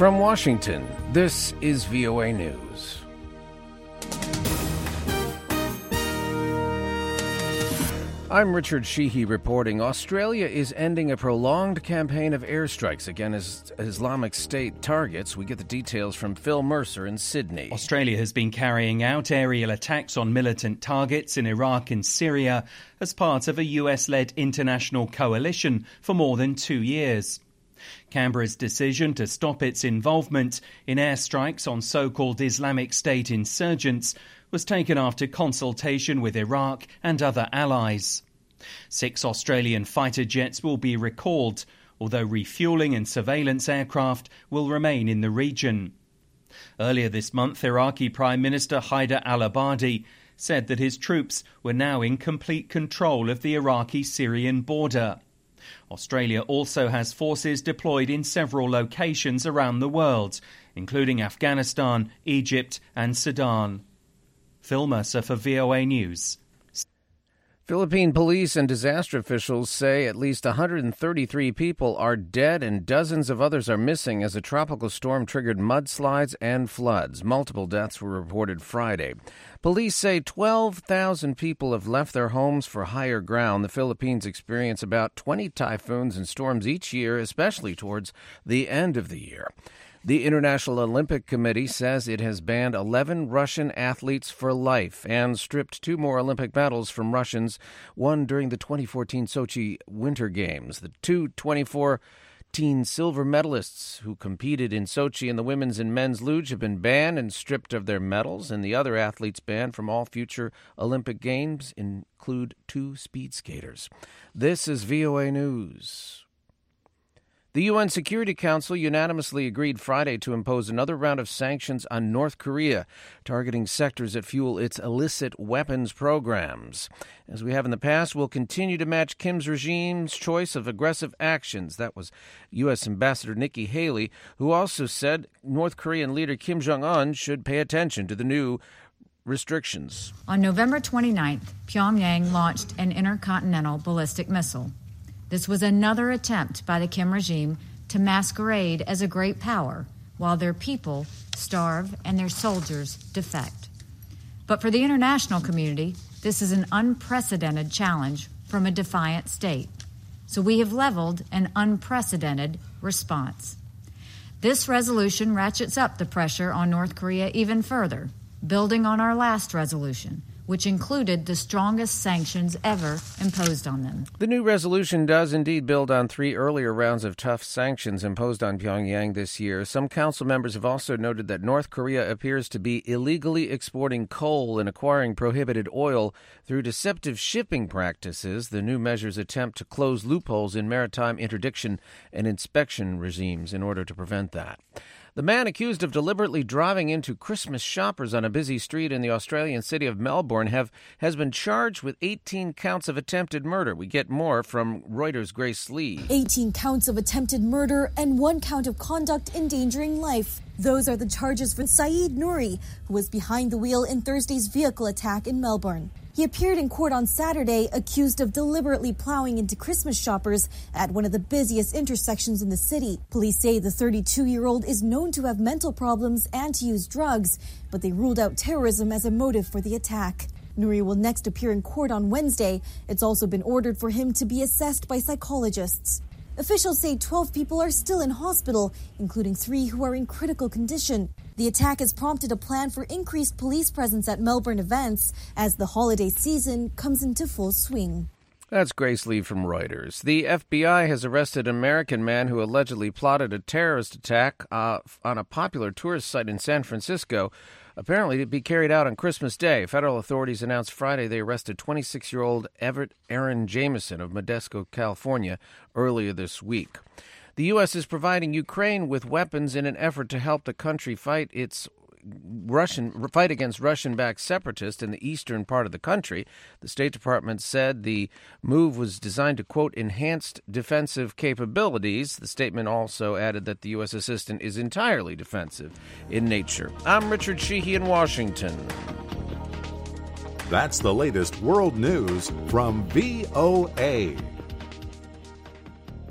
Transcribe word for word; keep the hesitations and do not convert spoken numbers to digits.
From Washington, this is V O A News. I'm Richard Sheehy reporting. Australia is ending a prolonged campaign of airstrikes against Islamic State targets. We get the details from Phil Mercer in Sydney. Australia has been carrying out aerial attacks on militant targets in Iraq and Syria as part of a U S-led international coalition for more than two years. Canberra's decision to stop its involvement in airstrikes on so-called Islamic State insurgents was taken after consultation with Iraq and other allies. Six Australian fighter jets will be recalled, although refuelling and surveillance aircraft will remain in the region. Earlier this month, Iraqi Prime Minister Haider al-Abadi said that his troops were now in complete control of the Iraqi-Syrian border. Australia also has forces deployed in several locations around the world, including Afghanistan, Egypt and Sudan. Phil Mercer for V O A News. Philippine police and disaster officials say at least one hundred thirty-three people are dead and dozens of others are missing as a tropical storm triggered mudslides and floods. Multiple deaths were reported Friday. Police say twelve thousand people have left their homes for higher ground. The Philippines experience about twenty typhoons and storms each year, especially towards the end of the year. The International Olympic Committee says it has banned eleven Russian athletes for life and stripped two more Olympic medals from Russians, one during the twenty fourteen Sochi Winter Games. The two twenty fourteen silver medalists who competed in Sochi in the women's and men's luge have been banned and stripped of their medals, and the other athletes banned from all future Olympic Games include two speed skaters. This is V O A News. The U N Security Council unanimously agreed Friday to impose another round of sanctions on North Korea, targeting sectors that fuel its illicit weapons programs. As we have in the past, we'll continue to match Kim's regime's choice of aggressive actions. That was U S Ambassador Nikki Haley, who also said North Korean leader Kim Jong-un should pay attention to the new restrictions. On November twenty-ninth, Pyongyang launched an intercontinental ballistic missile. This was another attempt by the Kim regime to masquerade as a great power while their people starve and their soldiers defect. But for the international community, this is an unprecedented challenge from a defiant state. So we have leveled an unprecedented response. This resolution ratchets up the pressure on North Korea even further, building on our last resolution, which included the strongest sanctions ever imposed on them. The new resolution does indeed build on three earlier rounds of tough sanctions imposed on Pyongyang this year. Some council members have also noted that North Korea appears to be illegally exporting coal and acquiring prohibited oil through deceptive shipping practices. The new measures attempt to close loopholes in maritime interdiction and inspection regimes in order to prevent that. The man accused of deliberately driving into Christmas shoppers on a busy street in the Australian city of Melbourne have has been charged with eighteen counts of attempted murder. We get more from Reuters' Grace Lee. eighteen counts of attempted murder and one count of conduct endangering life. Those are the charges for Saeed Nouri, who was behind the wheel in Thursday's vehicle attack in Melbourne. He appeared in court on Saturday accused of deliberately plowing into Christmas shoppers at one of the busiest intersections in the city. Police say the thirty-two-year-old is known to have mental problems and to use drugs, but they ruled out terrorism as a motive for the attack. Nouri will next appear in court on Wednesday. It's also been ordered for him to be assessed by psychologists. Officials say twelve people are still in hospital, including three who are in critical condition. The attack has prompted a plan for increased police presence at Melbourne events as the holiday season comes into full swing. That's Grace Lee from Reuters. The F B I has arrested an American man who allegedly plotted a terrorist attack uh, on a popular tourist site in San Francisco, apparently to be carried out on Christmas Day. Federal authorities announced Friday they arrested twenty-six-year-old Everett Aaron Jameson of Modesto, California, earlier this week. The U S is providing Ukraine with weapons in an effort to help the country fight its Russian fight against Russian-backed separatists in the eastern part of the country. The State Department said the move was designed to, quote, enhanced defensive capabilities. The statement also added that the U S assistance is entirely defensive in nature. I'm Richard Sheehy in Washington. That's the latest world news from V O A.